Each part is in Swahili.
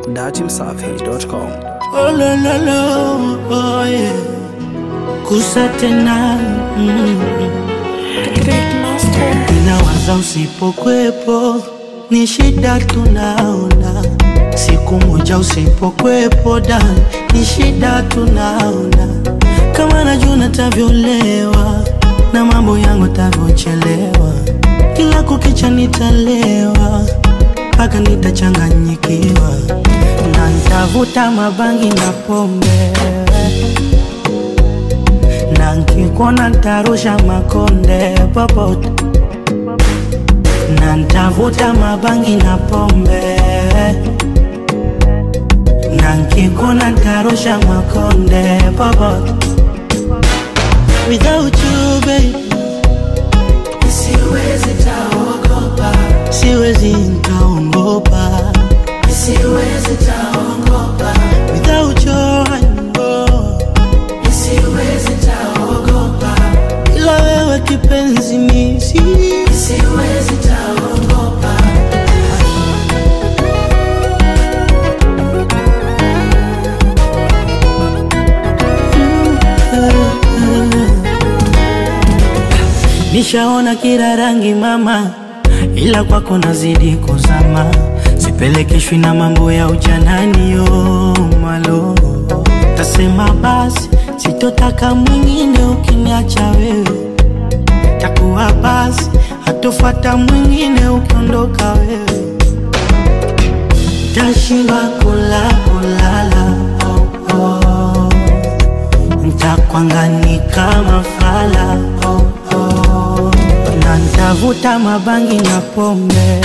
datimsafi.com. Oh la la la, oh yeah. Kusa tena Ninawaza usipokwepo ni shida tunaona. Siku moja usipokwepo dani ni shida tunaona. Kama najua natavyolewa na mambo yangu tavyochelewa, kila kukicha nitalewa paka nitachanganyikiwa, na nitavuta mabangi na pombe, na nkikuona nitarusha makonde popote. Na nitavuta mabangi na pombe, na nkikuona nitarusha makonde popote. Without you baby siwezi taogopa, siwezi nitaogopa, siwezi taogopa. Without your hand, siwezi taogopa, ila wewe kipenzi mimi siwezi taogopa. Nishaona kila rangi mama, ila kwako nazidi kuzama. Sipelekeshwi na mambo ya ujanani yo malo. Tasema basi sitotaka mwingine ukiniacha wewe, takuwa basi hatofuata mwingine ukiondoka wewe. Tashinda kulala oh, oh. Ntakwangani kama fala oh, oh. Na ntavuta mabangi na pombe,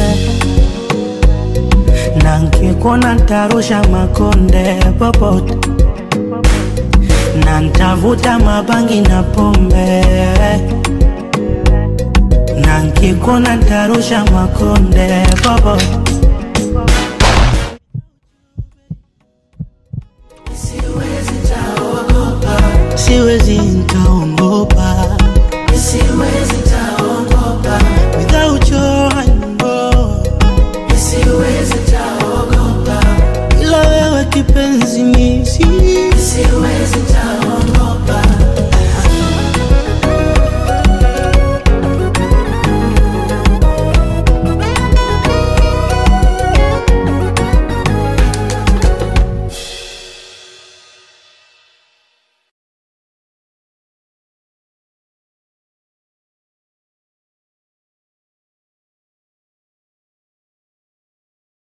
na nkikuona nitarusha makonde popote. Na ntavuta mabangi na pombe, na nkikuona nitarusha makonde popote. Siwezi nitaogopa, siwezi